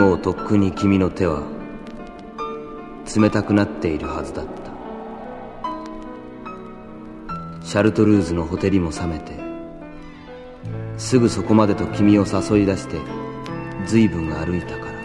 もうとっくに君の手は冷たくなっているはずだった。シャルトルーズのほてりも冷めて、すぐそこまでと君を誘い出して随分歩いたから。